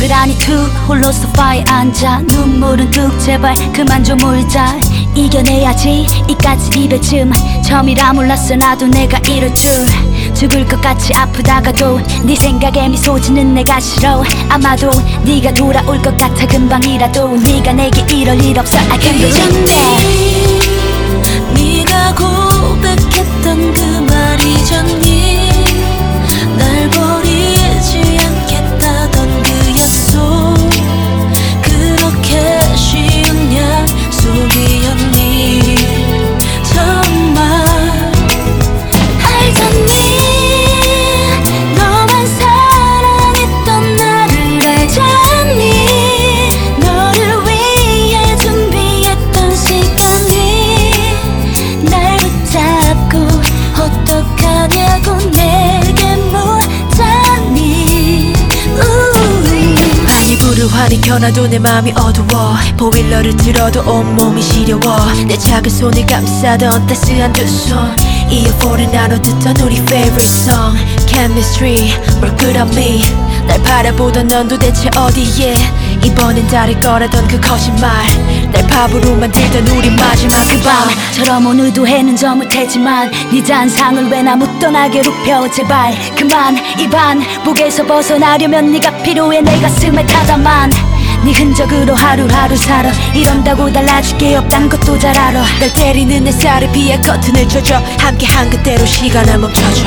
그라니 툭 홀로 소파에 앉아 눈물은 뚝 제발 그만 좀 울자 이겨내야지 이까지 입에쯤 처음이라 몰랐어 나도 내가 이럴 줄 죽을 것 같이 아프다가도 네 생각에 미소 짓는 내가 싫어 아마도 네가 돌아올 것 같아 금방이라도 네가 내게 이럴 일 없어 I can't believe that 네가 고백했던 그 말 잊었니 날 버리지 않겠다던 그 약속 그렇게 쉬운 약속이었니 정말 알잖니 너만 사랑했던 나를 알잖니 너를 위해 준비했던 시간이 날 붙잡고 어떡하냐고 내게 묻자니 아니 불우하니 겨나도 내 맘이 어두워 보일러를 틀어도 온몸이 시려워 내 작은 손을 감싸던 따스한 두 손 이어폰에 나눠 듣던 우리 favorite song Chemistry 뭘 끌어미 날 바라보던 넌 도대체 어디에 이번엔 다를 거라던 그 거짓말 날 바보로 만들던 우리 마지막 그 밤처럼 오늘 의도해는 저 못했지만 네 잔상을 왜 나 묻던하게 눕혀 제발 그만 이 반복에서 벗어나려면 네가 필요해 내 가슴에 타다만 네 흔적으로 하루하루 살아 이런다고 달라질 게 없단 것도 잘 알아 날 때리는 햇살에 비해 커튼을 쳐줘 함께한 그대로 시간을 멈춰줘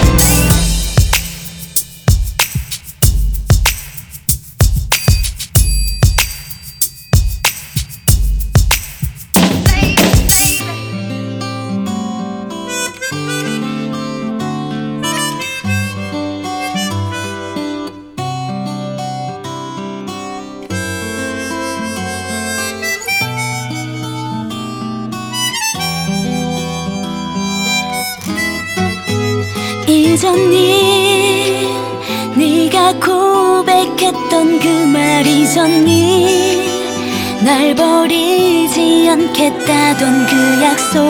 잊었니 네가 고백했던 그 말 잊었니 날 버리지 않겠다던 그 약속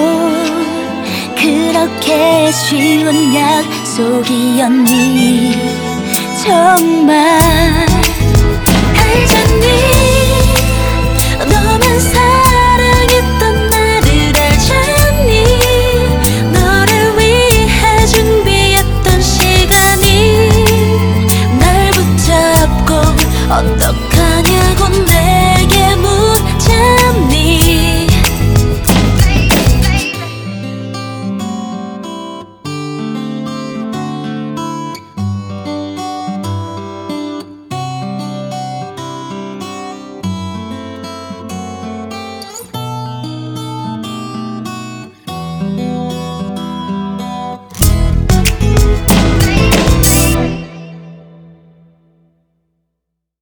그렇게 쉬운 약속이었니 정말 알잖니 너만